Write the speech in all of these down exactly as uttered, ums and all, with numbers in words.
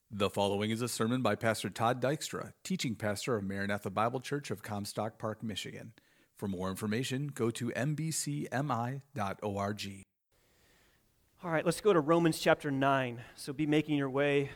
The following is a sermon by Pastor Todd Dykstra, teaching pastor of Maranatha Bible Church of Comstock Park, Michigan. For more information, go to m b c m i dot org. All right, let's go to Romans chapter nine. So be making your way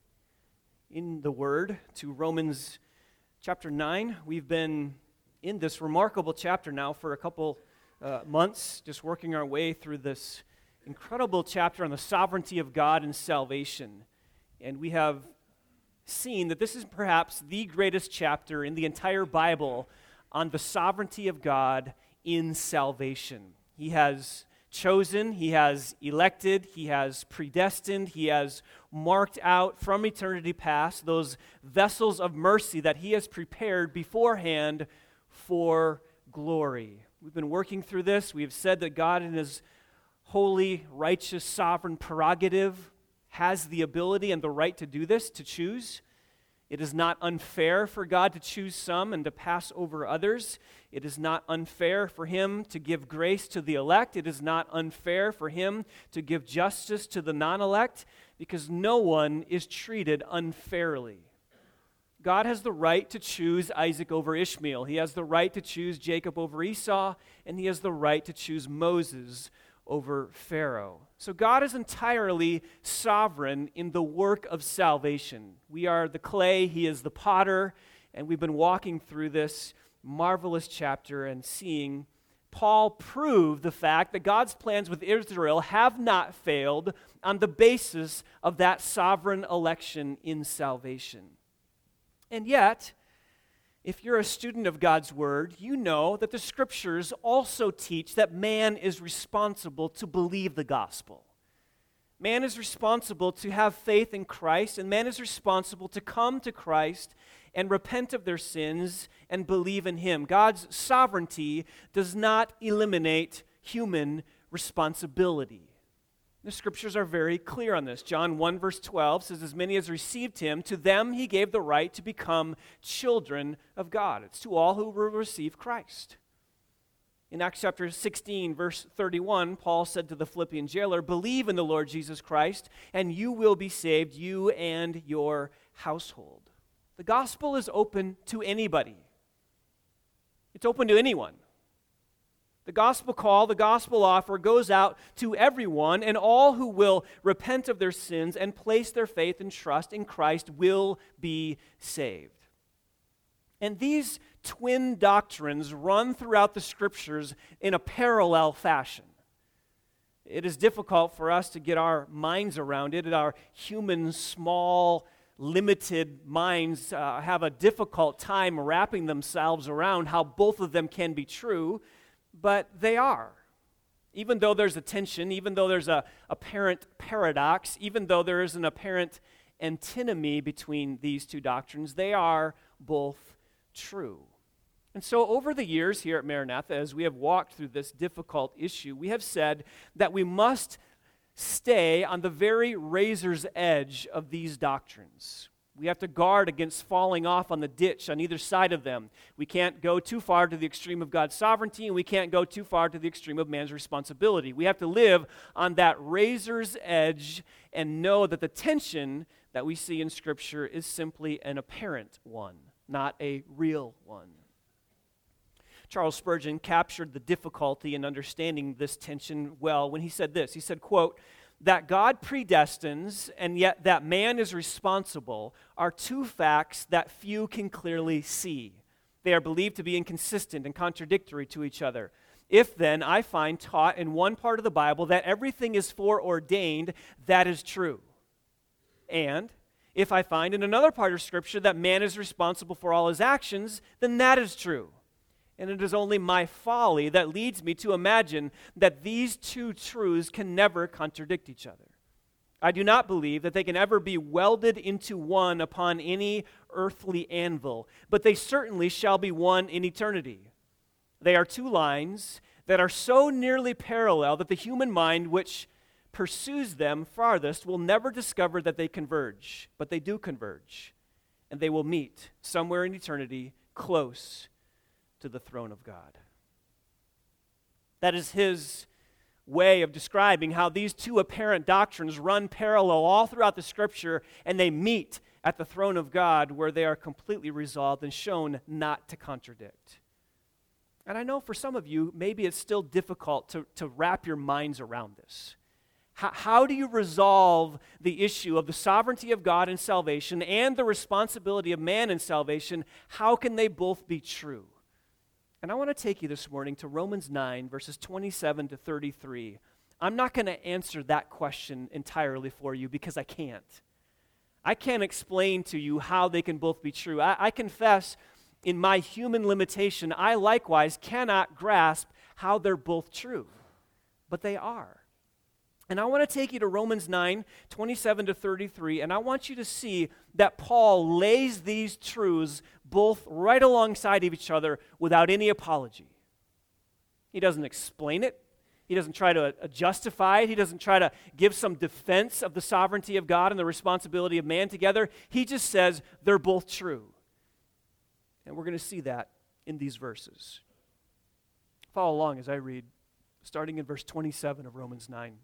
in the Word to Romans chapter nine. We've been in this remarkable chapter now for a couple uh, months, just working our way through this incredible chapter on the sovereignty of God and salvation. And we have seen that this is perhaps the greatest chapter in the entire Bible on the sovereignty of God in salvation. He has chosen, He has elected, He has predestined, He has marked out from eternity past those vessels of mercy that He has prepared beforehand for glory. We've been working through this. We have said that God in His holy, righteous, sovereign prerogative has the ability and the right to do this, to choose. It is not unfair for God to choose some and to pass over others. It is not unfair for Him to give grace to the elect. It is not unfair for Him to give justice to the non-elect, because no one is treated unfairly. God has the right to choose Isaac over Ishmael. He has the right to choose Jacob over Esau, and He has the right to choose Moses over Pharaoh. So God is entirely sovereign in the work of salvation. We are the clay, He is the potter, and we've been walking through this marvelous chapter and seeing Paul prove the fact that God's plans with Israel have not failed on the basis of that sovereign election in salvation. And yet, if you're a student of God's Word, you know that the Scriptures also teach that man is responsible to believe the gospel. Man is responsible to have faith in Christ, and man is responsible to come to Christ and repent of their sins and believe in Him. God's sovereignty does not eliminate human responsibility. The Scriptures are very clear on this. John one verse twelve says, "As many as received Him, to them He gave the right to become children of God." It's to all who will receive Christ. In Acts chapter sixteen verse thirty-one, Paul said to the Philippian jailer, "Believe in the Lord Jesus Christ, and you will be saved, you and your household." The gospel is open to anybody. It's open to anyone. The gospel call, the gospel offer goes out to everyone, and all who will repent of their sins and place their faith and trust in Christ will be saved. And these twin doctrines run throughout the Scriptures in a parallel fashion. It is difficult for us to get our minds around it. Our human, small, limited minds uh, have a difficult time wrapping themselves around how both of them can be true. But they are. Even though there's a tension, even though there's a apparent paradox, even though there is an apparent antinomy between these two doctrines, they are both true. And so over the years here at Maranatha, as we have walked through this difficult issue, we have said that we must stay on the very razor's edge of these doctrines. We have to guard against falling off on the ditch on either side of them. We can't go too far to the extreme of God's sovereignty, and we can't go too far to the extreme of man's responsibility. We have to live on that razor's edge and know that the tension that we see in Scripture is simply an apparent one, not a real one. Charles Spurgeon captured the difficulty in understanding this tension well when he said this. He said, quote, "That God predestines and yet that man is responsible are two facts that few can clearly see. They are believed to be inconsistent and contradictory to each other. If then I find taught in one part of the Bible that everything is foreordained, that is true. And if I find in another part of Scripture that man is responsible for all his actions, then that is true. And it is only my folly that leads me to imagine that these two truths can never contradict each other. I do not believe that they can ever be welded into one upon any earthly anvil, but they certainly shall be one in eternity. They are two lines that are so nearly parallel that the human mind which pursues them farthest will never discover that they converge, but they do converge, and they will meet somewhere in eternity close to the throne of God." That is his way of describing how these two apparent doctrines run parallel all throughout the Scripture, and they meet at the throne of God where they are completely resolved and shown not to contradict. And I know for some of you, maybe it's still difficult to, to wrap your minds around this. How, how do you resolve the issue of the sovereignty of God in salvation and the responsibility of man in salvation? How can they both be true? And I want to take you this morning to Romans nine, verses twenty-seven to thirty-three. I'm not going to answer that question entirely for you because I can't. I can't explain to you how they can both be true. I, I confess in my human limitation, I likewise cannot grasp how they're both true, but they are. And I want to take you to Romans nine, twenty-seven to thirty-three, and I want you to see that Paul lays these truths both right alongside of each other without any apology. He doesn't explain it. He doesn't try to uh, justify it. He doesn't try to give some defense of the sovereignty of God and the responsibility of man together. He just says they're both true. And we're going to see that in these verses. Follow along as I read, starting in verse twenty-seven of Romans nine.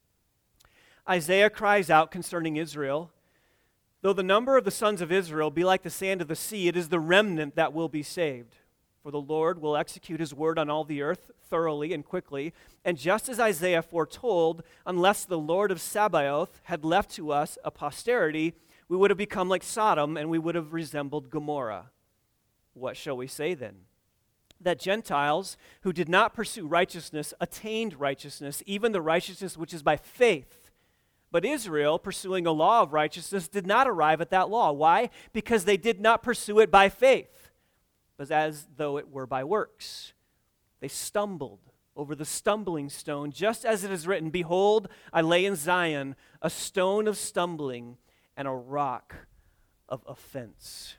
Isaiah cries out concerning Israel, "Though the number of the sons of Israel be like the sand of the sea, it is the remnant that will be saved. For the Lord will execute his word on all the earth thoroughly and quickly. And just as Isaiah foretold, unless the Lord of Sabaoth had left to us a posterity, we would have become like Sodom, and we would have resembled Gomorrah. What shall we say then? That Gentiles who did not pursue righteousness attained righteousness, even the righteousness which is by faith. But Israel, pursuing a law of righteousness, did not arrive at that law. Why? Because they did not pursue it by faith, but as though it were by works. They stumbled over the stumbling stone, just as it is written, Behold, I lay in Zion a stone of stumbling and a rock of offense."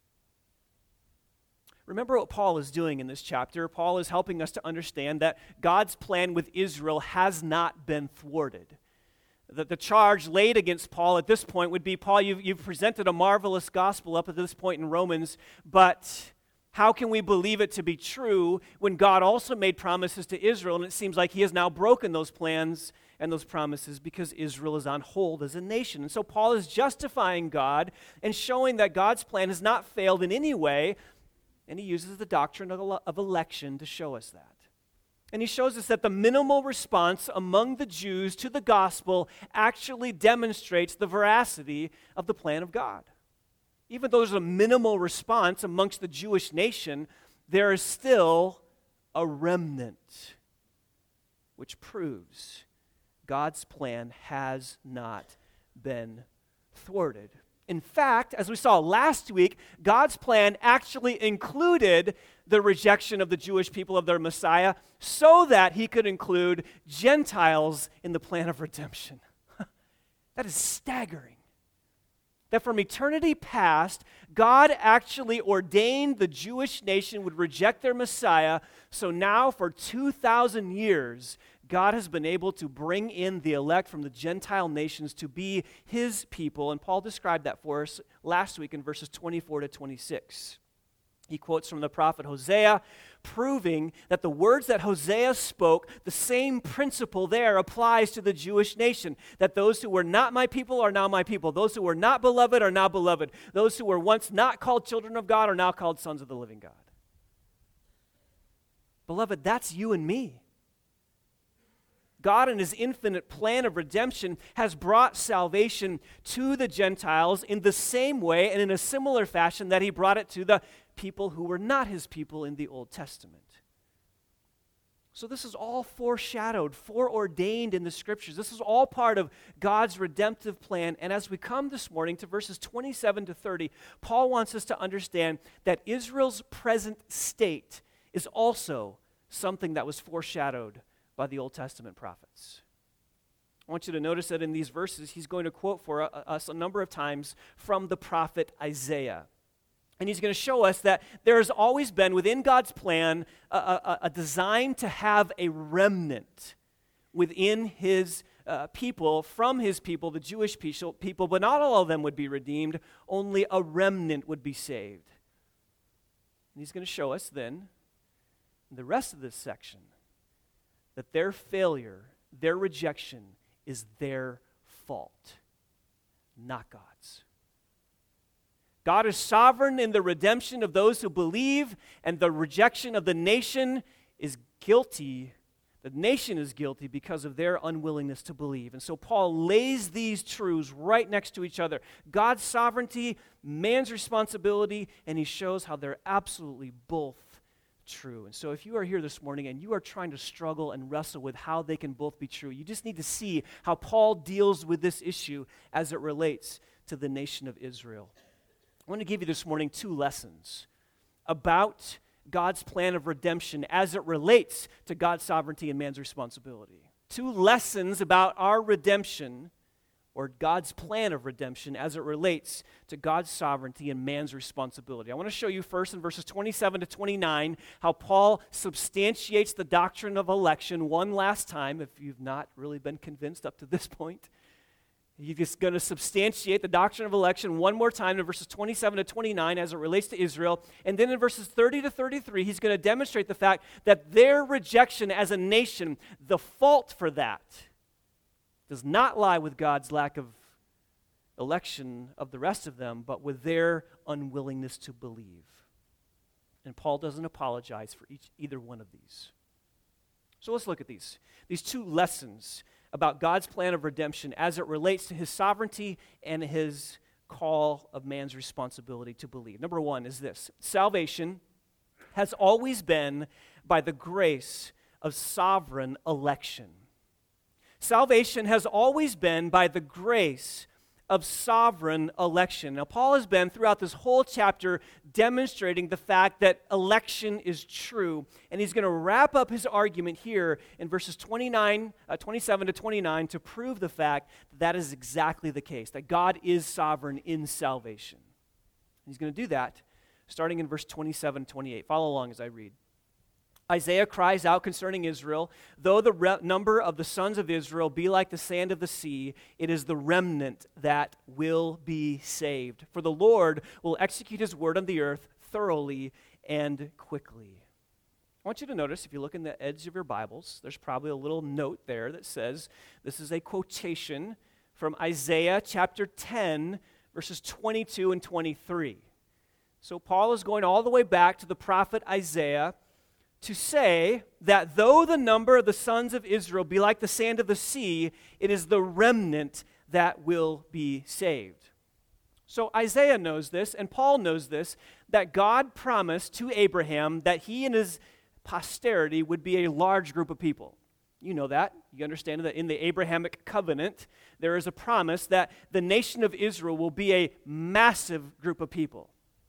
Remember what Paul is doing in this chapter. Paul is helping us to understand that God's plan with Israel has not been thwarted. That the charge laid against Paul at this point would be, Paul, you've, you've presented a marvelous gospel up at this point in Romans, but how can we believe it to be true when God also made promises to Israel, and it seems like he has now broken those plans and those promises because Israel is on hold as a nation. And so Paul is justifying God and showing that God's plan has not failed in any way, and he uses the doctrine of, ele- of election to show us that. And he shows us that the minimal response among the Jews to the gospel actually demonstrates the veracity of the plan of God. Even though there's a minimal response amongst the Jewish nation, there is still a remnant, which proves God's plan has not been thwarted. In fact, as we saw last week, God's plan actually included the rejection of the Jewish people of their Messiah so that he could include Gentiles in the plan of redemption. That is staggering. That from eternity past, God actually ordained the Jewish nation would reject their Messiah, so now for two thousand years, God has been able to bring in the elect from the Gentile nations to be his people, and Paul described that for us last week in verses twenty-four to twenty-six. He quotes from the prophet Hosea, proving that the words that Hosea spoke, the same principle there applies to the Jewish nation, that those who were not my people are now my people, those who were not beloved are now beloved, those who were once not called children of God are now called sons of the living God. Beloved, that's you and me. God in his infinite plan of redemption has brought salvation to the Gentiles in the same way and in a similar fashion that he brought it to the people who were not his people in the Old Testament. So this is all foreshadowed, foreordained in the Scriptures. This is all part of God's redemptive plan. And as we come this morning to verses twenty-seven to thirty, Paul wants us to understand that Israel's present state is also something that was foreshadowed by the Old Testament prophets. I want you to notice that in these verses, he's going to quote for us a number of times from the prophet Isaiah. And he's going to show us that there has always been within God's plan a, a, a design to have a remnant within his uh, people, from his people, the Jewish people, but not all of them would be redeemed, only a remnant would be saved. And he's going to show us then, in the rest of this section, that their failure their rejection is their fault, not God's. God is sovereign in the redemption of those who believe, and the rejection of the nation is guilty. The nation is guilty because of their unwillingness to believe. And so Paul lays these truths right next to each other. God's sovereignty, man's responsibility, and he shows how they're absolutely both true. And so if you are here this morning and you are trying to struggle and wrestle with how they can both be true, you just need to see how Paul deals with this issue as it relates to the nation of Israel. I want to give you this morning two lessons about God's plan of redemption as it relates to God's sovereignty and man's responsibility. Two lessons about our redemption, or God's plan of redemption as it relates to God's sovereignty and man's responsibility. I want to show you first in verses twenty-seven to twenty-nine how Paul substantiates the doctrine of election one last time, if you've not really been convinced up to this point. He's just going to substantiate the doctrine of election one more time in verses twenty-seven to twenty-nine as it relates to Israel. And then in verses thirty to thirty-three, he's going to demonstrate the fact that their rejection as a nation, the fault for that, does not lie with God's lack of election of the rest of them, but with their unwillingness to believe. And Paul doesn't apologize for each, either one of these. So let's look at these. These two lessons about God's plan of redemption as it relates to his sovereignty and his call of man's responsibility to believe. Number one is this: salvation has always been by the grace of sovereign election. Salvation has always been by the grace of sovereign election. Now, Paul has been throughout this whole chapter demonstrating the fact that election is true, and he's going to wrap up his argument here in verses twenty-nine, uh, twenty-seven to twenty-nine to prove the fact that that is exactly the case, that God is sovereign in salvation. He's going to do that starting in verse twenty-seven to twenty-eight. Follow along as I read. Isaiah cries out concerning Israel, though the re- number of the sons of Israel be like the sand of the sea, it is the remnant that will be saved. For the Lord will execute his word on the earth thoroughly and quickly. I want you to notice, if you look in the edge of your Bibles, there's probably a little note there that says, this is a quotation from Isaiah chapter ten, verses twenty-two and twenty-three. So Paul is going all the way back to the prophet Isaiah to say that though the number of the sons of Israel be like the sand of the sea, it is the remnant that will be saved. So Isaiah knows this, and Paul knows this, that God promised to Abraham that he and his posterity would be a large group of people. You know that. You understand that in the Abrahamic covenant, there is a promise that the nation of Israel will be a massive group of people,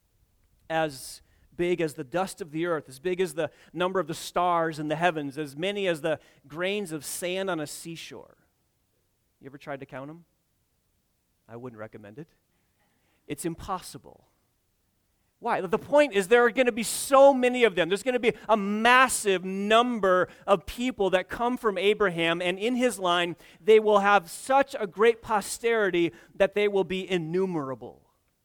as big as the dust of the earth, as big as the number of the stars in the heavens, as many as the grains of sand on a seashore. You ever tried to count them? I wouldn't recommend it. It's impossible. Why? The point is there are going to be so many of them. There's going to be a massive number of people that come from Abraham, and in his line, they will have such a great posterity that they will be innumerable.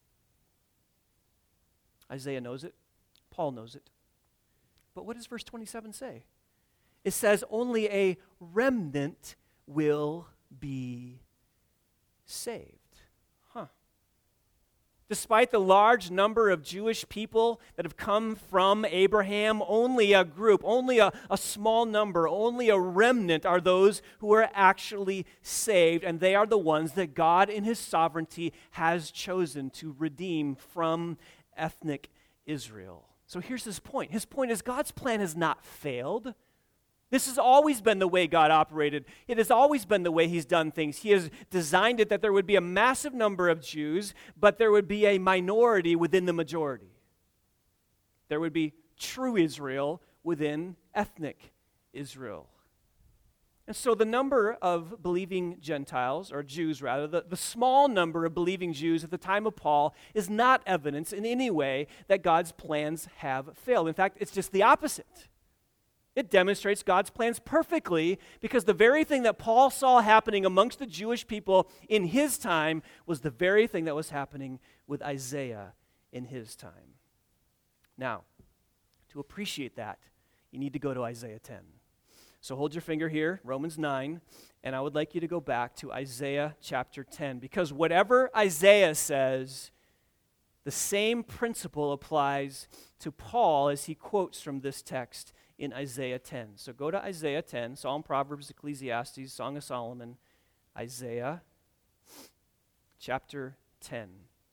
Isaiah knows it. Paul knows it. But what does verse twenty-seven say? It says only a remnant will be saved. Huh. Despite the large number of Jewish people that have come from Abraham, only a group, only a, a small number, only a remnant are those who are actually saved, and they are the ones that God in his sovereignty has chosen to redeem from ethnic Israel. So here's his point. His point is God's plan has not failed. This has always been the way God operated. It has always been the way he's done things. He has designed it that there would be a massive number of Jews, but there would be a minority within the majority. There would be true Israel within ethnic Israel. And so the number of believing Gentiles, or Jews rather, the, the small number of believing Jews at the time of Paul is not evidence in any way that God's plans have failed. In fact, it's just the opposite. It demonstrates God's plans perfectly because the very thing that Paul saw happening amongst the Jewish people in his time was the very thing that was happening with Isaiah in his time. Now, to appreciate that, you need to go to Isaiah ten. So hold your finger here, Romans nine, and I would like you to go back to Isaiah chapter ten, because whatever Isaiah says, the same principle applies to Paul as he quotes from this text in Isaiah ten. So go to Isaiah ten, Psalm, Proverbs, Ecclesiastes, Song of Solomon, Isaiah chapter ten.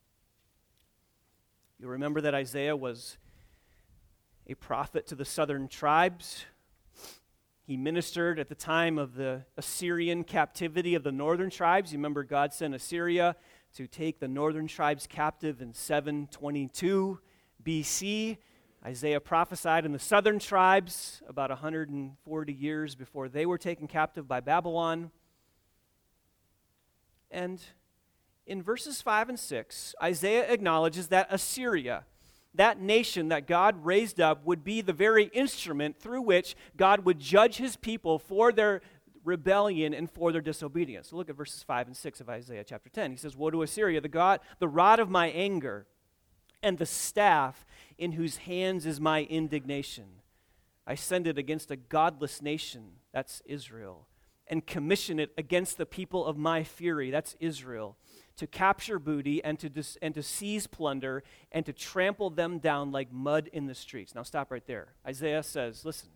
You'll remember that Isaiah was a prophet to the southern tribes. He ministered at the time of the Assyrian captivity of the northern tribes. You remember God sent Assyria to take the northern tribes captive in seven twenty-two B C. Isaiah prophesied in the southern tribes about one hundred forty years before they were taken captive by Babylon. And in verses five and six, Isaiah acknowledges that Assyria, that nation that God raised up, would be the very instrument through which God would judge his people for their rebellion and for their disobedience. So look at verses five and six of Isaiah chapter ten. He says, "Woe to Assyria, the God, the rod of my anger, and the staff in whose hands is my indignation. I send it against a godless nation," that's Israel, "and commission it against the people of my fury," that's Israel, "to capture booty and to dis- and to seize plunder and to trample them down like mud in the streets." Now stop right there. Isaiah says, listen,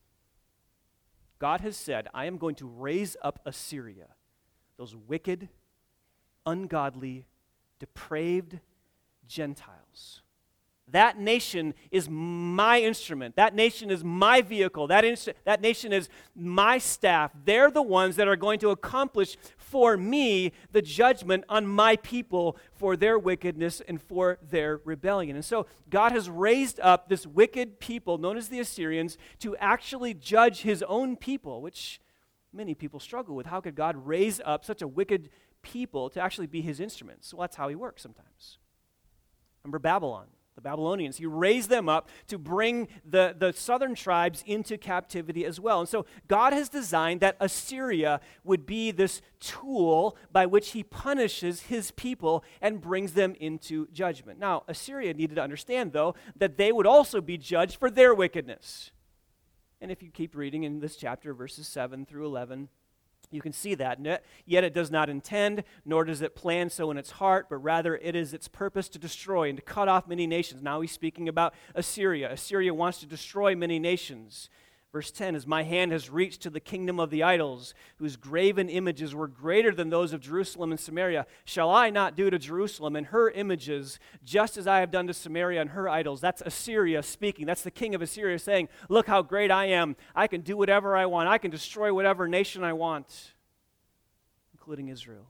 God has said, I am going to raise up Assyria, those wicked, ungodly, depraved Gentiles. That nation is my instrument. That nation is my vehicle. That, inst- that nation is my staff. They're the ones that are going to accomplish for me the judgment on my people for their wickedness and for their rebellion. And so God has raised up this wicked people known as the Assyrians to actually judge his own people, which many people struggle with. How could God raise up such a wicked people to actually be his instruments? Well, that's how he works sometimes. Remember Babylon. The Babylonians. He raised them up to bring the, the southern tribes into captivity as well. And so God has designed that Assyria would be this tool by which he punishes his people and brings them into judgment. Now, Assyria needed to understand, though, that they would also be judged for their wickedness. And if you keep reading in this chapter, verses seven through eleven, you can see that. Yet it does not intend, nor does it plan so in its heart, but rather it is its purpose to destroy and to cut off many nations. Now he's speaking about Assyria. Assyria wants to destroy many nations. Verse ten is, "My hand has reached to the kingdom of the idols, whose graven images were greater than those of Jerusalem and Samaria. Shall I not do to Jerusalem and her images just as I have done to Samaria and her idols?" That's Assyria speaking. That's the king of Assyria saying, look how great I am. I can do whatever I want. I can destroy whatever nation I want, including Israel.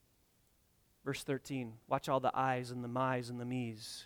Verse thirteen, watch all the I's and the my's and the me's.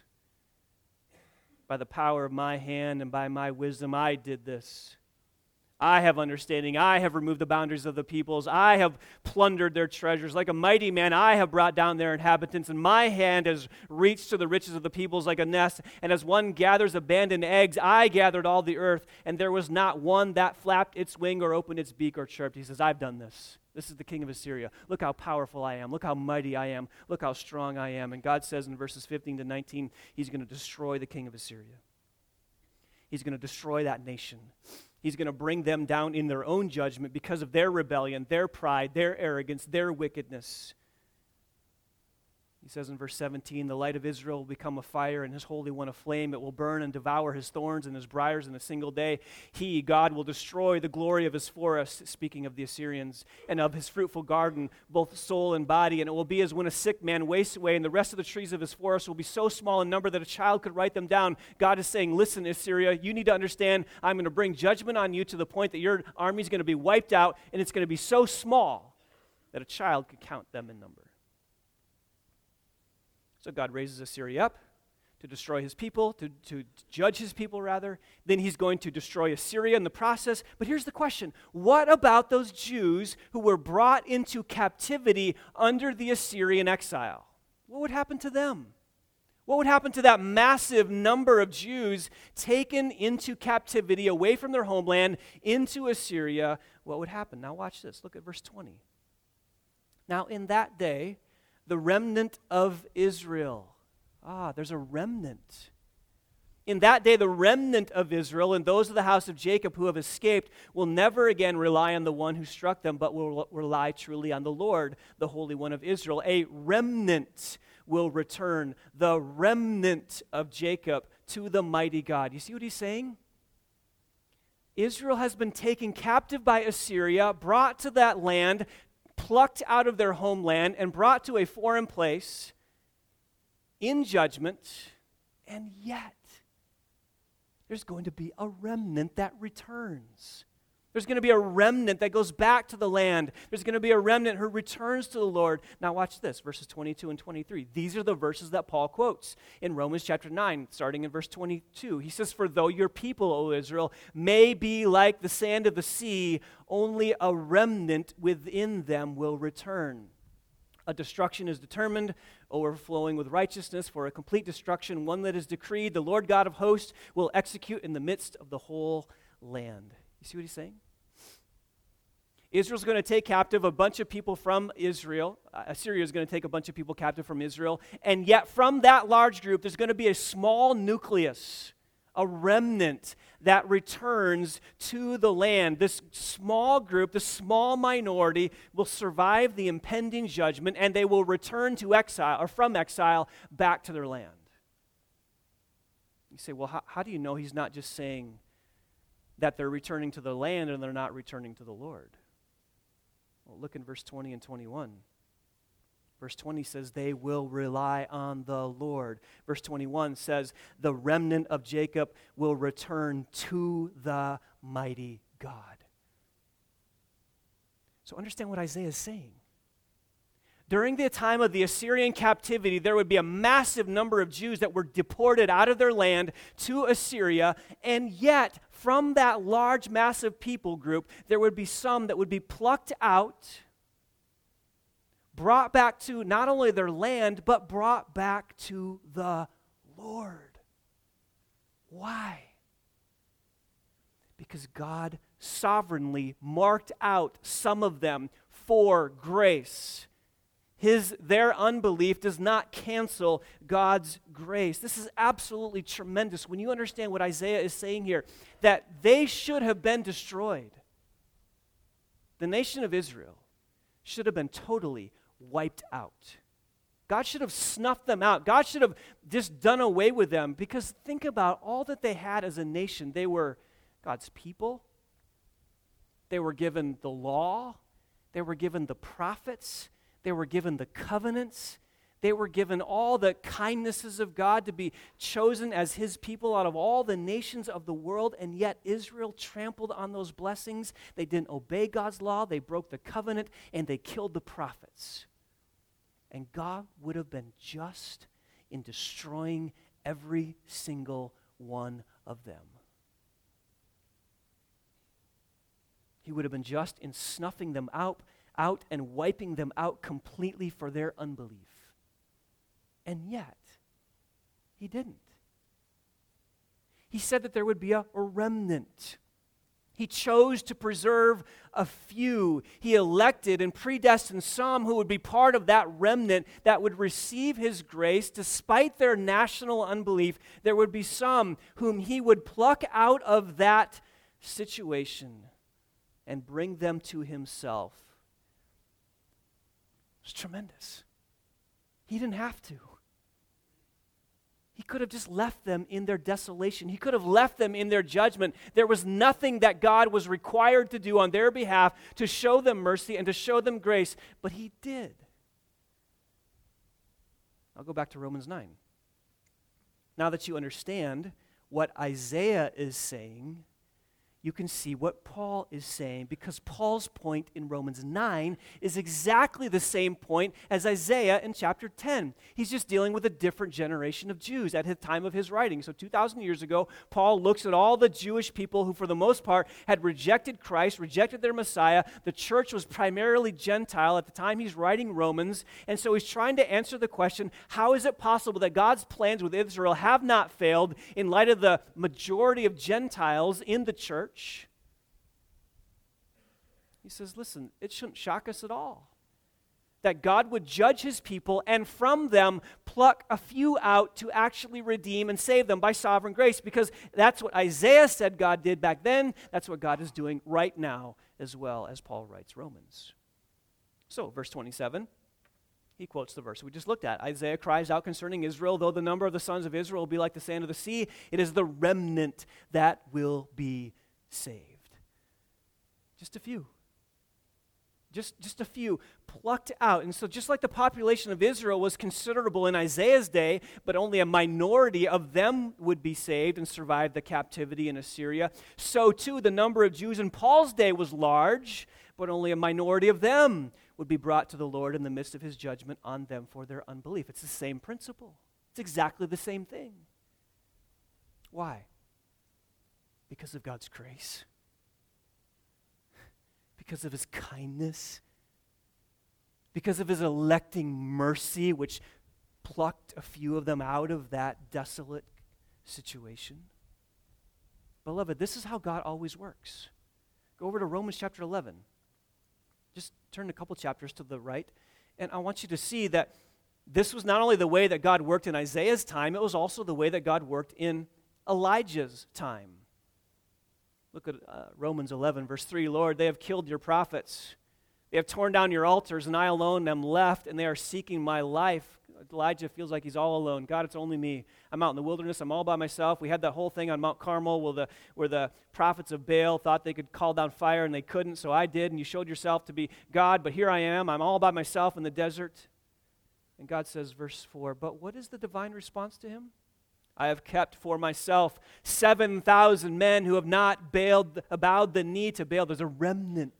"By the power of my hand and by my wisdom I did this. I have understanding. I have removed the boundaries of the peoples. I have plundered their treasures. Like a mighty man, I have brought down their inhabitants, and my hand has reached to the riches of the peoples like a nest. And as one gathers abandoned eggs, I gathered all the earth, and there was not one that flapped its wing or opened its beak or chirped." He says, I've done this. This is the king of Assyria. Look how powerful I am. Look how mighty I am. Look how strong I am. And God says in verses fifteen to nineteen, he's going to destroy the king of Assyria. He's going to destroy that nation. He's going to bring them down in their own judgment because of their rebellion, their pride, their arrogance, their wickedness. He says in verse seventeen, "The light of Israel will become a fire and his Holy One a flame. It will burn and devour his thorns and his briars in a single day. He, God, will destroy the glory of his forest," speaking of the Assyrians, "and of his fruitful garden, both soul and body. And it will be as when a sick man wastes away, and the rest of the trees of his forest will be so small in number that a child could write them down." God is saying, listen, Assyria, you need to understand, I'm going to bring judgment on you to the point that your army is going to be wiped out, and it's going to be so small that a child could count them in number. So God raises Assyria up to destroy his people, to, to judge his people, rather. Then he's going to destroy Assyria in the process. But here's the question. What about those Jews who were brought into captivity under the Assyrian exile? What would happen to them? What would happen to that massive number of Jews taken into captivity away from their homeland into Assyria? What would happen? Now watch this. Look at verse twenty. "Now in that day, the remnant of Israel." Ah, there's a remnant. In that day, the remnant of Israel and those of the house of Jacob who have escaped will never again rely on the one who struck them, but will rely truly on the Lord, the Holy One of Israel. A remnant will return, the remnant of Jacob, to the mighty God. You see what he's saying? Israel has been taken captive by Assyria, brought to that land, plucked out of their homeland, and brought to a foreign place in judgment, and yet there's going to be a remnant that returns. There's going to be a remnant that goes back to the land. There's going to be a remnant who returns to the Lord. Now watch this, verses twenty-two and twenty-three. These are the verses that Paul quotes in Romans chapter nine, starting in verse twenty-two. He says, "For though your people, O Israel, may be like the sand of the sea, only a remnant within them will return. A destruction is determined, overflowing with righteousness. For a complete destruction, one that is decreed, the Lord God of hosts will execute in the midst of the whole land." You see what he's saying? Israel's going to take captive a bunch of people from Israel. Uh, Assyria is going to take a bunch of people captive from Israel. And yet from that large group, there's going to be a small nucleus, a remnant that returns to the land. This small group, this small minority will survive the impending judgment, and they will return to exile, or from exile, back to their land. You say, well, how, how do you know he's not just saying that they're returning to the land and they're not returning to the Lord? Well, look in verse twenty and twenty-one. Verse twenty says, they will rely on the Lord. Verse twenty-one says, the remnant of Jacob will return to the mighty God. So understand what Isaiah is saying. During the time of the Assyrian captivity, there would be a massive number of Jews that were deported out of their land to Assyria, and yet from that large, massive people group, there would be some that would be plucked out, brought back to not only their land, but brought back to the Lord. Why? Because God sovereignly marked out some of them for grace. His, their unbelief does not cancel God's grace. This is absolutely tremendous when you understand what Isaiah is saying here, that they should have been destroyed. The nation of Israel should have been totally wiped out. God should have snuffed them out. God should have just done away with them, because think about all that they had as a nation. They were God's people. They were given the law. They were given the prophets. They were given the covenants. They were given all the kindnesses of God to be chosen as his people out of all the nations of the world, and yet Israel trampled on those blessings. They didn't obey God's law. They broke the covenant, and they killed the prophets. And God would have been just in destroying every single one of them. He would have been just in snuffing them out, out and wiping them out completely for their unbelief. And yet, he didn't. He said that there would be a, a remnant. He chose to preserve a few. He elected and predestined some who would be part of that remnant that would receive his grace despite their national unbelief. There would be some whom he would pluck out of that situation and bring them to himself. It's tremendous. He didn't have to. He could have just left them in their desolation. He could have left them in their judgment. There was nothing that God was required to do on their behalf to show them mercy and to show them grace, but he did. I'll go back to Romans nine. Now that you understand what Isaiah is saying, you can see what Paul is saying, because Paul's point in Romans nine is exactly the same point as Isaiah in chapter ten. He's just dealing with a different generation of Jews at the time of his writing. So two thousand years ago, Paul looks at all the Jewish people who, for the most part, had rejected Christ, rejected their Messiah. The church was primarily Gentile at the time he's writing Romans, and so he's trying to answer the question, how is it possible that God's plans with Israel have not failed in light of the majority of Gentiles in the church? He says, listen, it shouldn't shock us at all that God would judge his people and from them pluck a few out to actually redeem and save them by sovereign grace, because that's what Isaiah said God did back then. That's what God is doing right now as well, as Paul writes Romans. So, verse twenty-seven, he quotes the verse we just looked at. Isaiah cries out concerning Israel, though the number of the sons of Israel will be like the sand of the sea, it is the remnant that will be saved. Just a few. Just, just a few plucked out. And so just like the population of Israel was considerable in Isaiah's day, but only a minority of them would be saved and survive the captivity in Assyria, so too the number of Jews in Paul's day was large, but only a minority of them would be brought to the Lord in the midst of his judgment on them for their unbelief. It's the same principle. It's exactly the same thing. Why? Because of God's grace. Because of his kindness, because of his electing mercy, which plucked a few of them out of that desolate situation. Beloved, this is how God always works. Go over to Romans chapter eleven. Just turn a couple chapters to the right, and I want you to see that this was not only the way that God worked in Isaiah's time, it was also the way that God worked in Elijah's time. Look at uh, Romans eleven, verse three. Lord, they have killed your prophets. They have torn down your altars, and I alone am left, and they are seeking my life. Elijah feels like he's all alone. God, it's only me. I'm out in the wilderness. I'm all by myself. We had that whole thing on Mount Carmel where the, where the prophets of Baal thought they could call down fire, and they couldn't, so I did, and you showed yourself to be God, but here I am. I'm all by myself in the desert. And God says, verse four, but what is the divine response to him? I have kept for myself seven thousand men who have not bailed, bowed the knee to Baal. There's a remnant.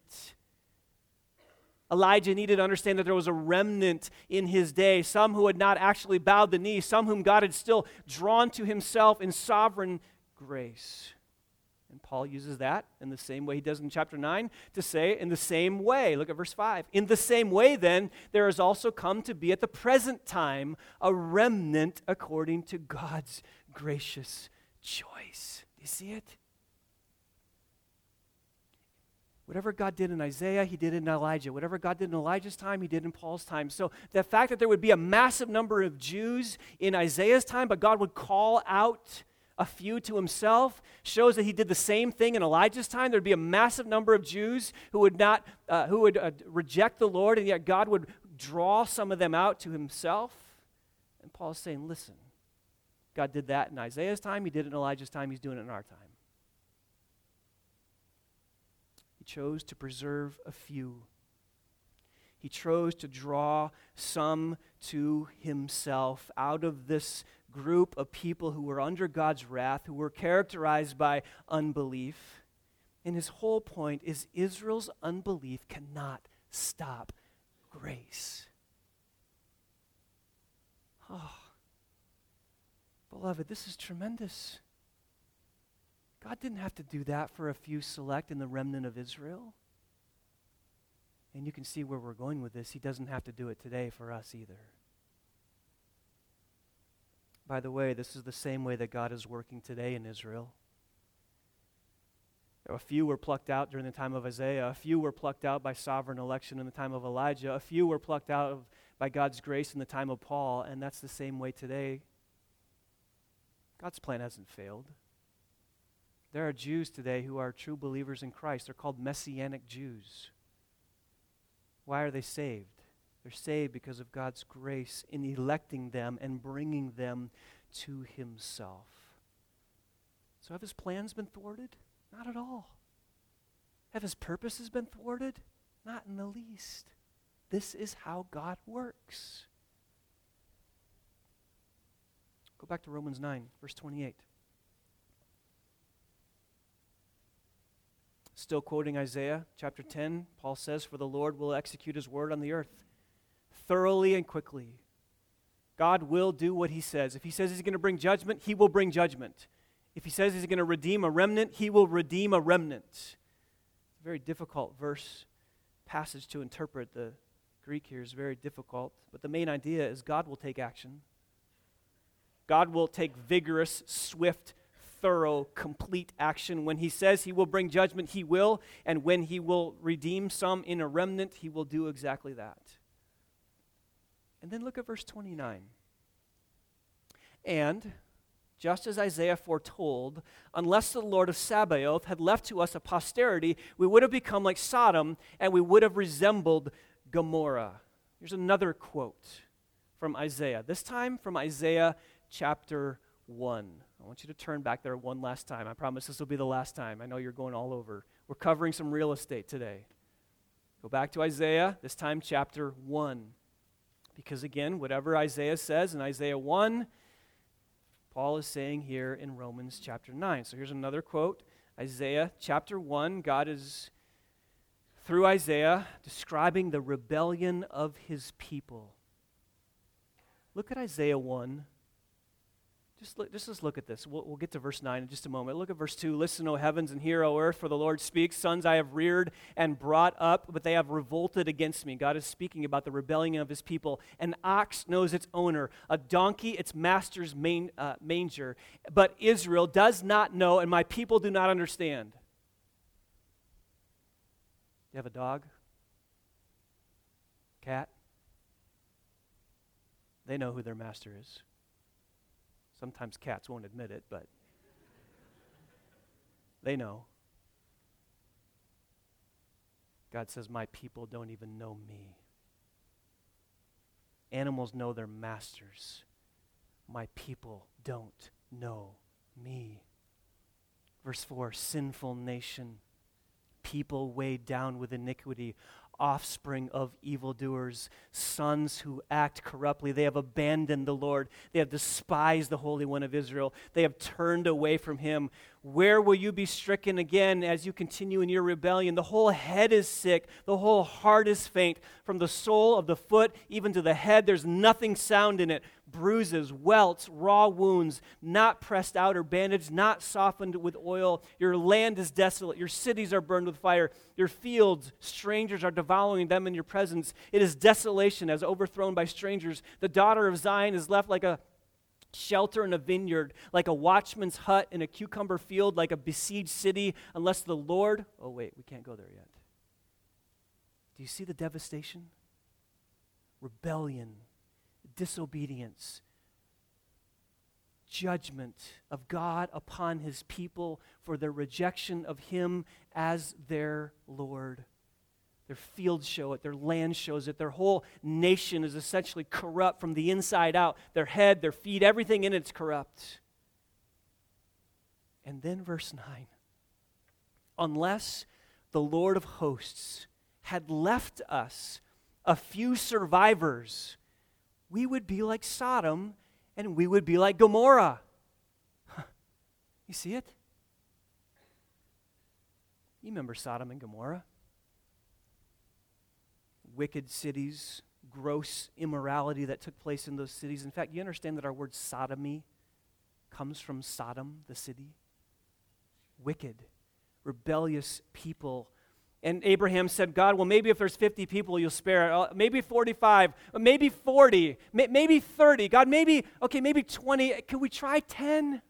Elijah needed to understand that there was a remnant in his day, some who had not actually bowed the knee, some whom God had still drawn to himself in sovereign grace. And Paul uses that in the same way he does in chapter nine to say, in the same way. Look at verse five. In the same way, then, there has also come to be at the present time a remnant according to God's gracious choice. Do you see it? Whatever God did in Isaiah, he did in Elijah. Whatever God did in Elijah's time, he did in Paul's time. So the fact that there would be a massive number of Jews in Isaiah's time, but God would call out a few to himself, shows that he did the same thing in Elijah's time. There'd be a massive number of Jews who would not, uh, who would uh, reject the Lord, and yet God would draw some of them out to himself. And Paul's saying, listen, God did that in Isaiah's time, he did it in Elijah's time, he's doing it in our time. He chose to preserve a few. He chose to draw some to himself out of this group of people who were under God's wrath, who were characterized by unbelief. And his whole point is Israel's unbelief cannot stop grace. Oh, beloved, this is tremendous. God didn't have to do that for a few select in the remnant of Israel. And you can see where we're going with this. He doesn't have to do it today for us either. By the way, this is the same way that God is working today in Israel. A few were plucked out during the time of Isaiah. A few were plucked out by sovereign election in the time of Elijah. A few were plucked out of, by God's grace in the time of Paul. And that's the same way today. God's plan hasn't failed. There are Jews today who are true believers in Christ. They're called Messianic Jews. Why are they saved? They're saved because of God's grace in electing them and bringing them to himself. So have his plans been thwarted? Not at all. Have his purposes been thwarted? Not in the least. This is how God works. Go back to Romans nine, verse twenty-eight. Still quoting Isaiah chapter ten, Paul says, "For the Lord will execute his word on the earth thoroughly and quickly." God will do what he says. If he says he's going to bring judgment, he will bring judgment. If he says he's going to redeem a remnant, he will redeem a remnant. It's a very difficult verse, passage to interpret. The Greek here is very difficult. But the main idea is God will take action. God will take vigorous, swift, thorough, complete action. When he says he will bring judgment, he will. And when he will redeem some in a remnant, he will do exactly that. And then look at verse twenty-nine. And just as Isaiah foretold, unless the Lord of Sabaoth had left to us a posterity, we would have become like Sodom, and we would have resembled Gomorrah. Here's another quote from Isaiah, this time from Isaiah chapter one. I want you to turn back there one last time. I promise this will be the last time. I know you're going all over. We're covering some real estate today. Go back to Isaiah, this time chapter one. Because again, whatever Isaiah says in Isaiah one, Paul is saying here in Romans chapter nine. So here's another quote. Isaiah chapter one, God is, through Isaiah, describing the rebellion of his people. Look at Isaiah one. Just, look, just let's look at this. We'll, we'll get to verse nine in just a moment. Look at verse two. Listen, O heavens, and hear, O earth, for the Lord speaks. Sons I have reared and brought up, but they have revolted against me. God is speaking about the rebellion of his people. An ox knows its owner, a donkey its master's main, uh, manger. But Israel does not know, and my people do not understand. You have a dog? Cat? They know who their master is. Sometimes cats won't admit it, but they know. God says, my people don't even know me. Animals know their masters. My people don't know me. Verse four, sinful nation, people weighed down with iniquity, offspring of evildoers, sons who act corruptly. They have abandoned the Lord. They have despised the Holy One of Israel. They have turned away from him. Where will you be stricken again as you continue in your rebellion? The whole head is sick. The whole heart is faint. From the sole of the foot even to the head, there's nothing sound in it. Bruises, welts, raw wounds, not pressed out or bandaged, not softened with oil. Your land is desolate. Your cities are burned with fire. Your fields, strangers are devouring them in your presence. It is desolation as overthrown by strangers. The daughter of Zion is left like a shelter in a vineyard, like a watchman's hut in a cucumber field, like a besieged city, unless the Lord... Oh, wait, we can't go there yet. Do you see the devastation? Rebellion, disobedience, judgment of God upon his people for their rejection of him as their Lord. Their fields show it, their land shows it, their whole nation is essentially corrupt from the inside out. Their head, their feet, everything in it's corrupt. And then verse nine, unless the Lord of hosts had left us a few survivors, we would be like Sodom and we would be like Gomorrah. Huh. You see it? You remember Sodom and Gomorrah? Wicked cities, gross immorality that took place in those cities. In fact, you understand that our word sodomy comes from Sodom, the city? Wicked, rebellious people. And Abraham said, God, well, maybe if there's fifty people, you'll spare it. Uh, maybe forty-five, maybe forty, may- maybe thirty. God, maybe, okay, maybe twenty. Can we try ten?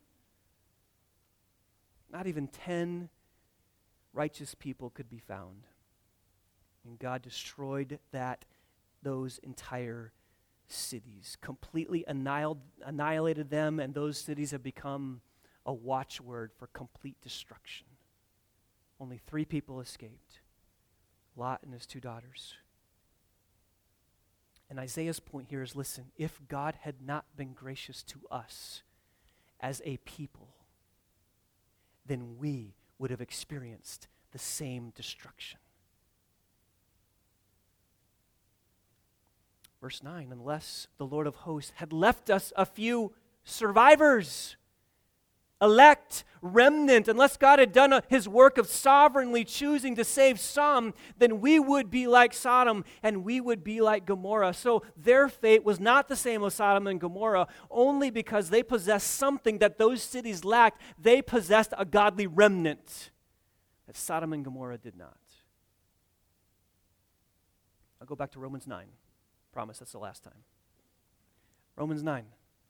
Not even ten righteous people could be found. And God destroyed that, those entire cities, completely annihil- annihilated them, and those cities have become a watchword for complete destruction. Only three people escaped, Lot and his two daughters. And Isaiah's point here is, listen, if God had not been gracious to us as a people, then we would have experienced the same destruction. Verse nine, unless the Lord of hosts had left us a few survivors, elect, remnant, unless God had done a, his work of sovereignly choosing to save some, then we would be like Sodom and we would be like Gomorrah. So their fate was not the same as Sodom and Gomorrah, only because they possessed something that those cities lacked. They possessed a godly remnant that Sodom and Gomorrah did not. I'll go back to Romans nine. Promise that's the last time. Romans nine,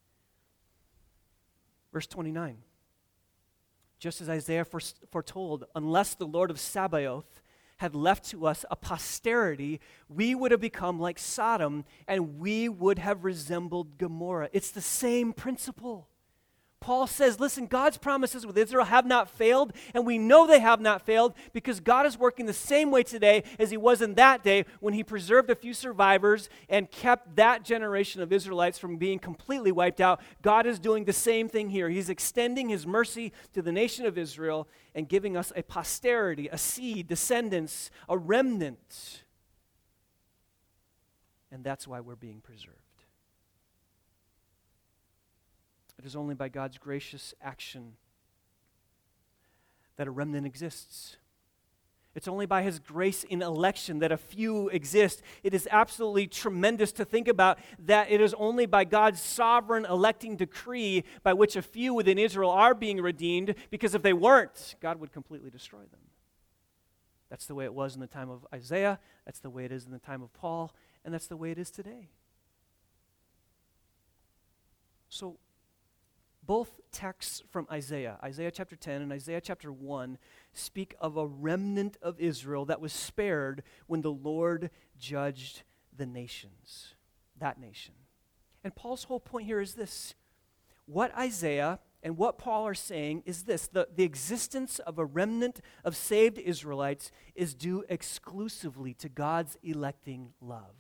verse twenty-nine. Just as Isaiah foretold, unless the Lord of Sabaoth had left to us a posterity, we would have become like Sodom and we would have resembled Gomorrah. It's the same principle. Paul says, listen, God's promises with Israel have not failed, and we know they have not failed because God is working the same way today as he was in that day when he preserved a few survivors and kept that generation of Israelites from being completely wiped out. God is doing the same thing here. He's extending his mercy to the nation of Israel and giving us a posterity, a seed, descendants, a remnant. And that's why we're being preserved. It is only by God's gracious action that a remnant exists. It's only by his grace in election that a few exist. It is absolutely tremendous to think about that it is only by God's sovereign electing decree by which a few within Israel are being redeemed, because if they weren't, God would completely destroy them. That's the way it was in the time of Isaiah, that's the way it is in the time of Paul, and that's the way it is today. So, both texts from Isaiah, Isaiah chapter ten and Isaiah chapter one, speak of a remnant of Israel that was spared when the Lord judged the nations, that nation. And Paul's whole point here is this. What Isaiah and what Paul are saying is this. The, the existence of a remnant of saved Israelites is due exclusively to God's electing love.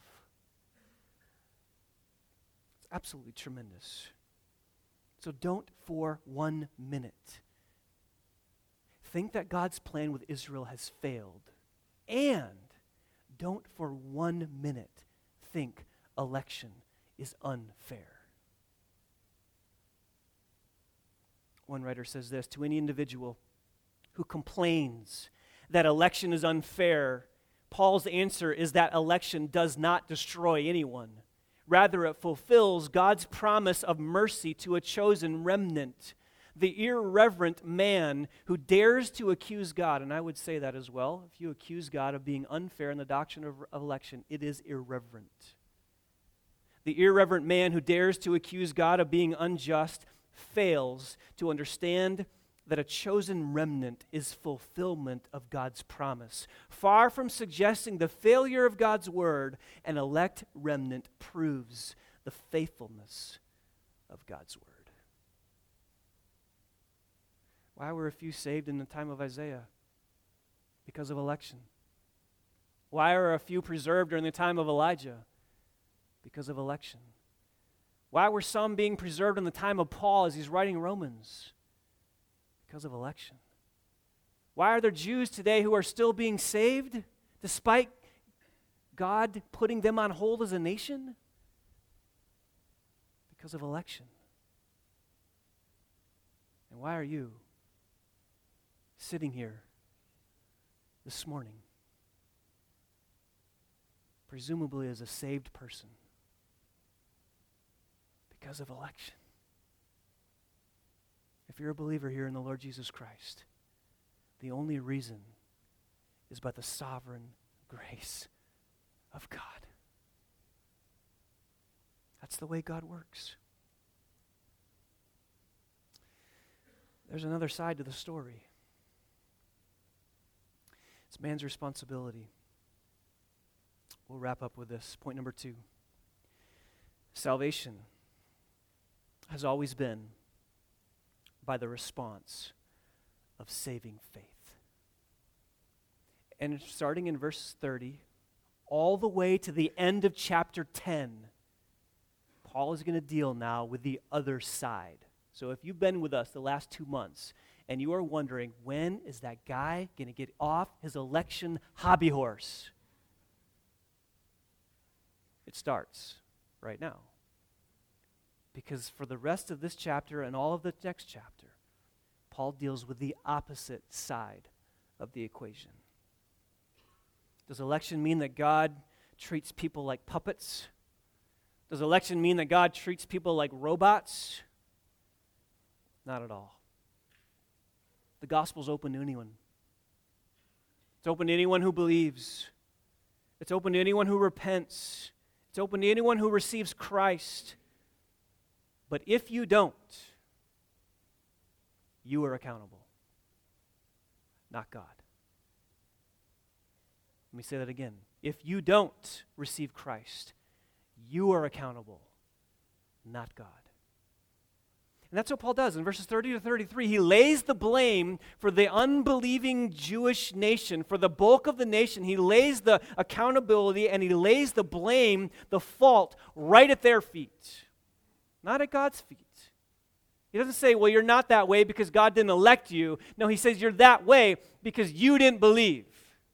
It's absolutely tremendous. So don't for one minute think that God's plan with Israel has failed. And don't for one minute think election is unfair. One writer says this, to any individual who complains that election is unfair, Paul's answer is that election does not destroy anyone. Rather, it fulfills God's promise of mercy to a chosen remnant, the irreverent man who dares to accuse God. And I would say that as well. If you accuse God of being unfair in the doctrine of election, it is irreverent. The irreverent man who dares to accuse God of being unjust fails to understand that a chosen remnant is fulfillment of God's promise. Far from suggesting the failure of God's word, an elect remnant proves the faithfulness of God's word. Why were a few saved in the time of Isaiah? Because of election. Why are a few preserved during the time of Elijah? Because of election. Why were some being preserved in the time of Paul as he's writing Romans? Because of election. Why are there Jews today who are still being saved despite God putting them on hold as a nation? Because of election. And why are you sitting here this morning, presumably as a saved person? Because of election. If you're a believer here in the Lord Jesus Christ, the only reason is by the sovereign grace of God. That's the way God works. There's another side to the story. It's man's responsibility. We'll wrap up with this. Point number two. Salvation has always been by the response of saving faith. And starting in verse thirty, all the way to the end of chapter ten, Paul is going to deal now with the other side. So if you've been with us the last two months and you are wondering, when is that guy going to get off his election hobby horse? It starts right now. Because for the rest of this chapter and all of the next chapter, Paul deals with the opposite side of the equation. Does election mean that God treats people like puppets? Does election mean that God treats people like robots? Not at all. The gospel's open to anyone. It's open to anyone who believes. It's open to anyone who repents. It's open to anyone who receives Christ. But if you don't, you are accountable, not God. Let me say that again. If you don't receive Christ, you are accountable, not God. And that's what Paul does. In verses thirty to thirty-three, he lays the blame for the unbelieving Jewish nation, for the bulk of the nation. He lays the accountability and he lays the blame, the fault, right at their feet, not at God's feet. He doesn't say, well, you're not that way because God didn't elect you. No, he says you're that way because you didn't believe.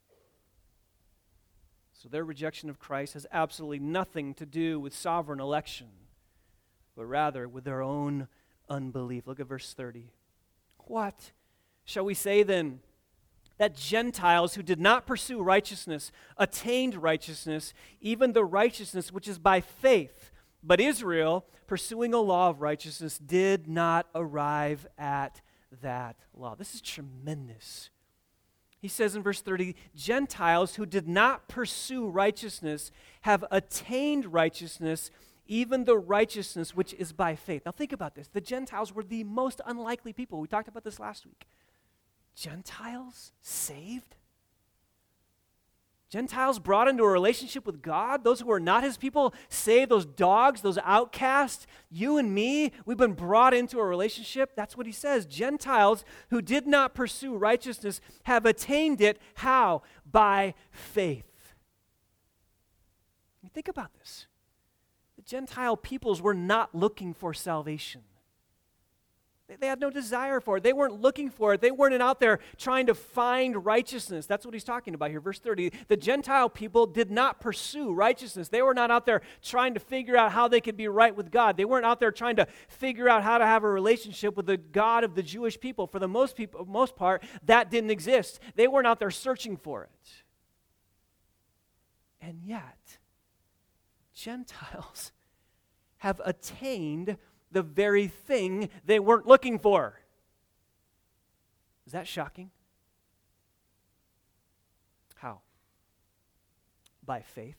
So their rejection of Christ has absolutely nothing to do with sovereign election, but rather with their own unbelief. Look at verse thirty. What shall we say then? That Gentiles who did not pursue righteousness attained righteousness, even the righteousness which is by faith. But Israel, pursuing a law of righteousness, did not arrive at that law. This is tremendous. He says in verse thirty, Gentiles who did not pursue righteousness have attained righteousness, even the righteousness which is by faith. Now think about this. The Gentiles were the most unlikely people. We talked about this last week. Gentiles saved? Gentiles brought into a relationship with God, those who are not his people, saved, those dogs, those outcasts, you and me, we've been brought into a relationship. That's what he says. Gentiles who did not pursue righteousness have attained it. How? By faith. You think about this. The Gentile peoples were not looking for salvation. They had no desire for it. They weren't looking for it. They weren't out there trying to find righteousness. That's what he's talking about here. Verse thirty, the Gentile people did not pursue righteousness. They were not out there trying to figure out how they could be right with God. They weren't out there trying to figure out how to have a relationship with the God of the Jewish people. For the most people, most part, that didn't exist. They weren't out there searching for it. And yet, Gentiles have attained the very thing they weren't looking for. Is that shocking? How? By faith.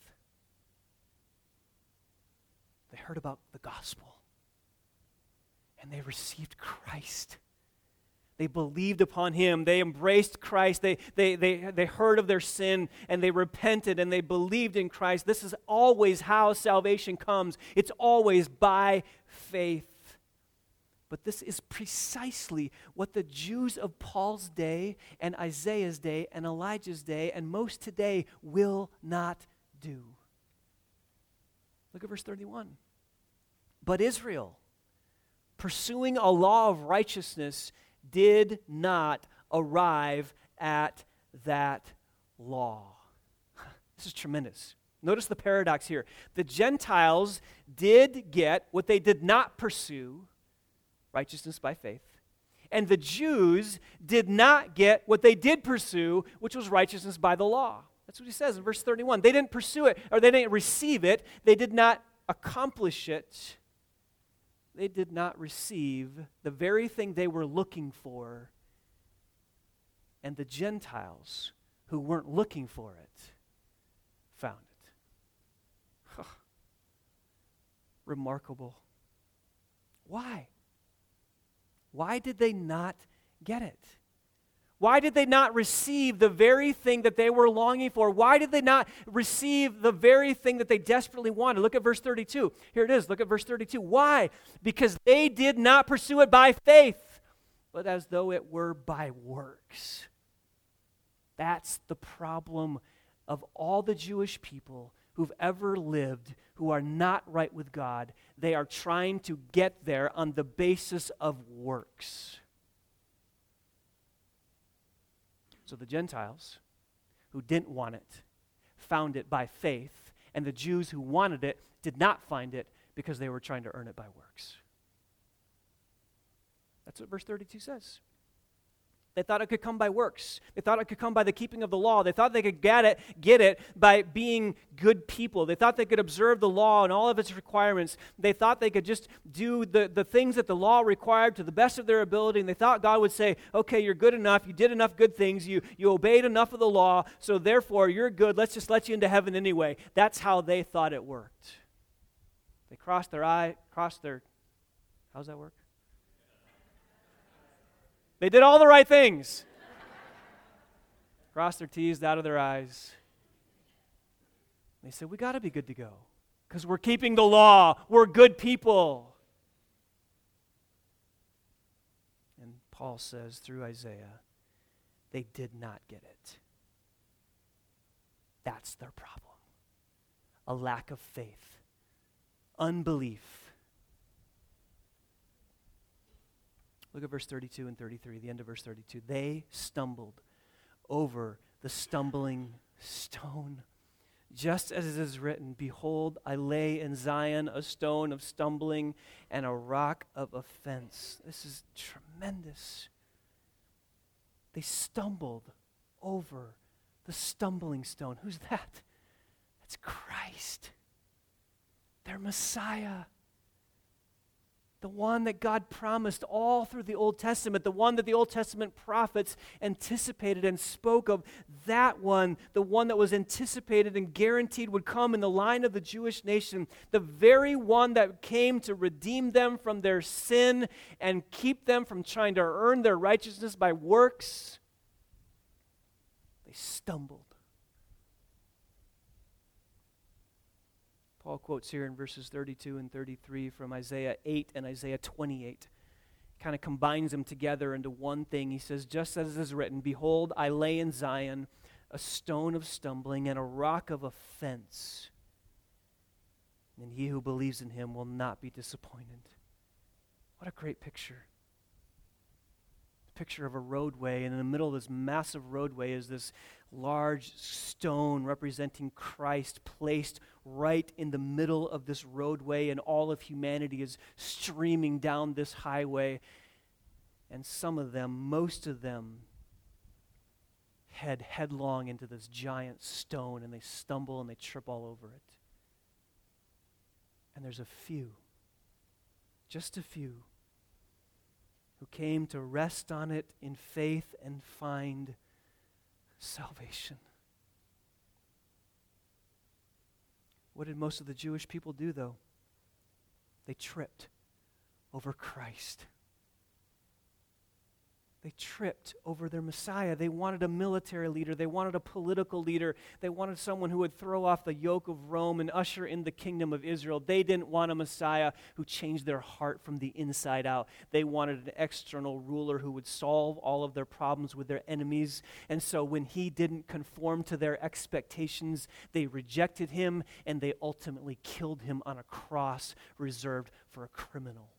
They heard about the gospel and they received Christ. They believed upon him. They embraced Christ. They, they, they, they heard of their sin and they repented and they believed in Christ. This is always how salvation comes. It's always by faith. But this is precisely what the Jews of Paul's day and Isaiah's day and Elijah's day and most today will not do. Look at verse thirty-one. But Israel, pursuing a law of righteousness, did not arrive at that law. This is tremendous. Notice the paradox here. The Gentiles did get what they did not pursue, righteousness by faith. And the Jews did not get what they did pursue, which was righteousness by the law. That's what he says in verse thirty-one. They didn't pursue it, or they didn't receive it. They did not accomplish it. They did not receive the very thing they were looking for. And the Gentiles, who weren't looking for it, found it. Huh. Remarkable. Why? Why did they not get it? Why did they not receive the very thing that they were longing for? Why did they not receive the very thing that they desperately wanted? Look at verse thirty-two. Here it is. Look at verse thirty-two. Why? Because they did not pursue it by faith, but as though it were by works. That's the problem of all the Jewish people who've ever lived who are not right with God. They are trying to get there on the basis of works. So the Gentiles who didn't want it found it by faith, and the Jews who wanted it did not find it because they were trying to earn it by works. That's what verse thirty-two says. They thought it could come by works. They thought it could come by the keeping of the law. They thought they could get it, get it by being good people. They thought they could observe the law and all of its requirements. They thought they could just do the, the things that the law required to the best of their ability, and they thought God would say, okay, you're good enough. You did enough good things. You, you obeyed enough of the law, so therefore you're good. Let's just let you into heaven anyway. That's how they thought it worked. They crossed their eye, crossed their, how's that work? They did all the right things. Crossed their T's, dotted their I's. They said, we got to be good to go because we're keeping the law. We're good people. And Paul says through Isaiah, they did not get it. That's their problem. A lack of faith, unbelief. Look at verse thirty-two and thirty-three, the end of verse thirty-two. They stumbled over the stumbling stone. Just as it is written, behold, I lay in Zion a stone of stumbling and a rock of offense. This is tremendous. They stumbled over the stumbling stone. Who's that? That's Christ. Their Messiah. The one that God promised all through the Old Testament, the one that the Old Testament prophets anticipated and spoke of, that one, the one that was anticipated and guaranteed would come in the line of the Jewish nation, the very one that came to redeem them from their sin and keep them from trying to earn their righteousness by works. They stumbled. Paul quotes here in verses thirty-two and thirty-three from Isaiah eight and Isaiah twenty-eight. Kind of combines them together into one thing. He says, just as it is written, behold, I lay in Zion a stone of stumbling and a rock of offense, and he who believes in him will not be disappointed. What a great picture. Picture of a roadway, and in the middle of this massive roadway is this large stone representing Christ placed right in the middle of this roadway, and all of humanity is streaming down this highway. And some of them, most of them, head headlong into this giant stone, and they stumble and they trip all over it. And there's a few, just a few, who came to rest on it in faith and find salvation. What did most of the Jewish people do, though? They tripped over Christ. They tripped over their Messiah. They wanted a military leader. They wanted a political leader. They wanted someone who would throw off the yoke of Rome and usher in the kingdom of Israel. They didn't want a Messiah who changed their heart from the inside out. They wanted an external ruler who would solve all of their problems with their enemies. And so when he didn't conform to their expectations, they rejected him, and they ultimately killed him on a cross reserved for a criminal.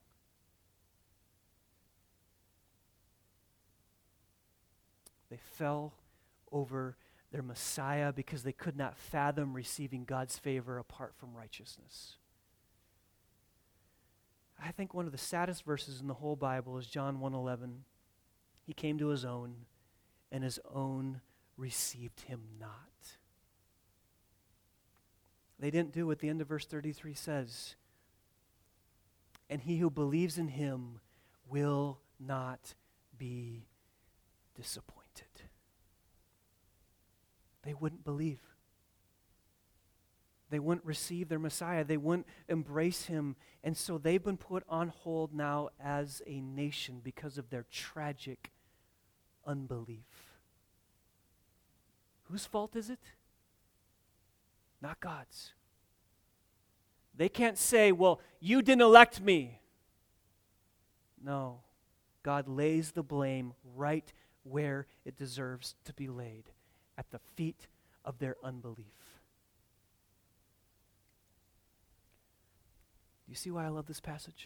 They fell over their Messiah because they could not fathom receiving God's favor apart from righteousness. I think one of the saddest verses in the whole Bible is John one eleven. He came to his own, and his own received him not. They didn't do what the end of verse thirty-three says. And he who believes in him will not be disappointed. They wouldn't believe. They wouldn't receive their Messiah. They wouldn't embrace him. And so they've been put on hold now as a nation because of their tragic unbelief. Whose fault is it? Not God's. They can't say, well, you didn't elect me. No. God lays the blame right where it deserves to be laid, at the feet of their unbelief. Do you see why I love this passage?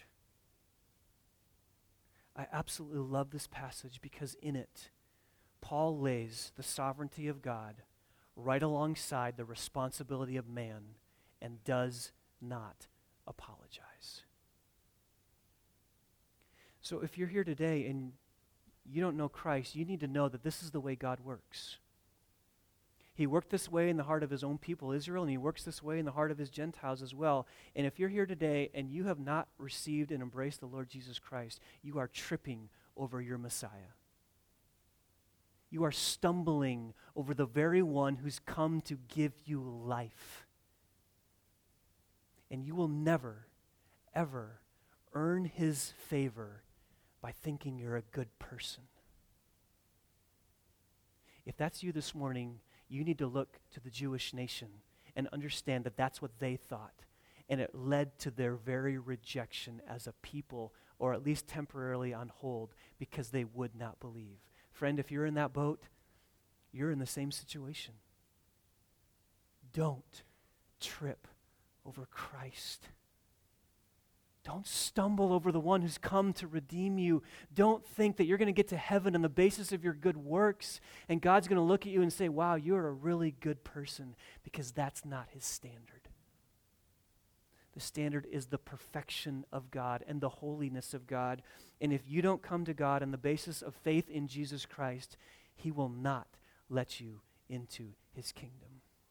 I absolutely love this passage because in it, Paul lays the sovereignty of God right alongside the responsibility of man and does not apologize. So if you're here today and you don't know Christ, you need to know that this is the way God works. He worked this way in the heart of his own people, Israel, and he works this way in the heart of his Gentiles as well. And if you're here today and you have not received and embraced the Lord Jesus Christ, you are tripping over your Messiah. You are stumbling over the very one who's come to give you life. And you will never, ever earn his favor by thinking you're a good person. If that's you this morning, you need to look to the Jewish nation and understand that that's what they thought. And it led to their very rejection as a people, or at least temporarily on hold, because they would not believe. Friend, if you're in that boat, you're in the same situation. Don't trip over Christ. Don't stumble over the one who's come to redeem you. Don't think that you're going to get to heaven on the basis of your good works, and God's going to look at you and say, wow, you're a really good person, because that's not his standard. The standard is the perfection of God and the holiness of God. And if you don't come to God on the basis of faith in Jesus Christ, he will not let you into his kingdom.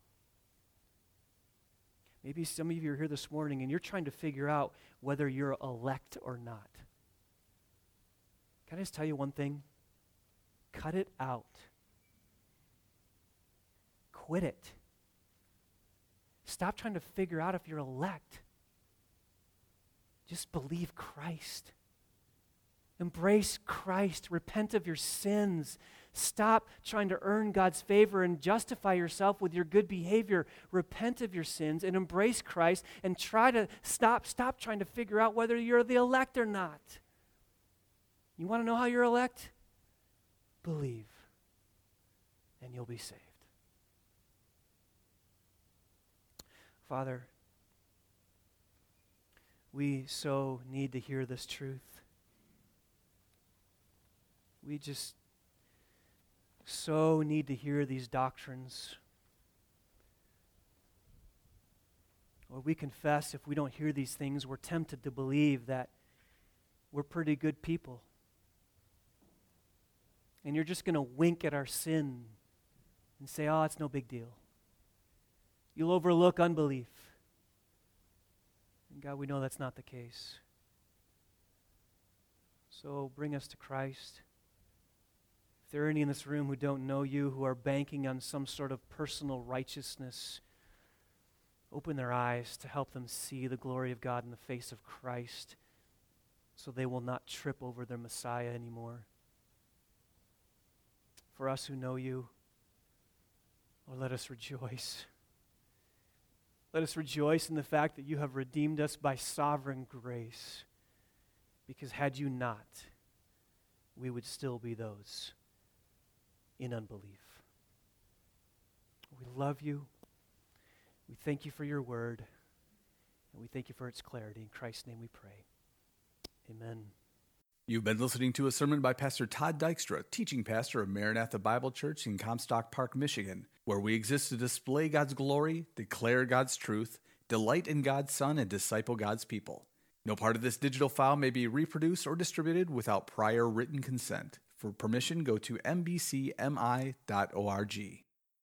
Maybe some of you are here this morning and you're trying to figure out whether you're elect or not. Can I just tell you one thing? Cut it out. Quit it. Stop trying to figure out if you're elect. Just believe Christ. Embrace Christ. Repent of your sins. Stop trying to earn God's favor and justify yourself with your good behavior. Repent of your sins and embrace Christ, and try to stop, stop trying to figure out whether you're the elect or not. You want to know how you're elect? Believe, and you'll be saved. Father, we so need to hear this truth. We just so need to hear these doctrines. Lord, we confess if we don't hear these things, we're tempted to believe that we're pretty good people. And you're just going to wink at our sin and say, oh, it's no big deal. You'll overlook unbelief. And God, we know that's not the case. So bring us to Christ. If there are any in this room who don't know you, who are banking on some sort of personal righteousness, open their eyes to help them see the glory of God in the face of Christ, so they will not trip over their Messiah anymore. For us who know you, Lord, let us rejoice. Let us rejoice in the fact that you have redeemed us by sovereign grace, because had you not, we would still be those in unbelief. We love you. We thank you for your word, and we thank you for its clarity. In Christ's name we pray. Amen. You've been listening to a sermon by Pastor Todd Dykstra, teaching pastor of Maranatha Bible Church in Comstock Park, Michigan, where we exist to display God's glory, declare God's truth, delight in God's Son, and disciple God's people. No part of this digital file may be reproduced or distributed without prior written consent. For permission, go to m b c m i dot org.